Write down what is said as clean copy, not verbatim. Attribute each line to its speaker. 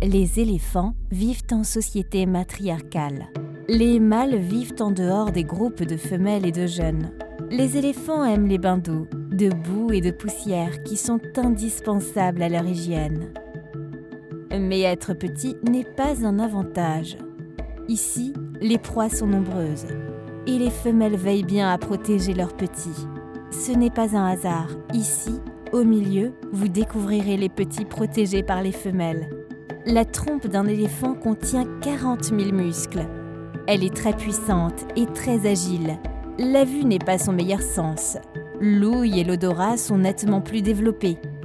Speaker 1: Les éléphants vivent en société matriarcale. Les mâles vivent en dehors des groupes de femelles et de jeunes. Les éléphants aiment les bains d'eau, de boue et de poussière qui sont indispensables à leur hygiène. Mais être petit n'est pas un avantage. Ici, les proies sont nombreuses et les femelles veillent bien à protéger leurs petits. Ce n'est pas un hasard. Ici, au milieu, vous découvrirez les petits protégés par les femelles. La trompe d'un éléphant contient 40 000 muscles. Elle est très puissante et très agile. La vue n'est pas son meilleur sens. L'ouïe et l'odorat sont nettement plus développés.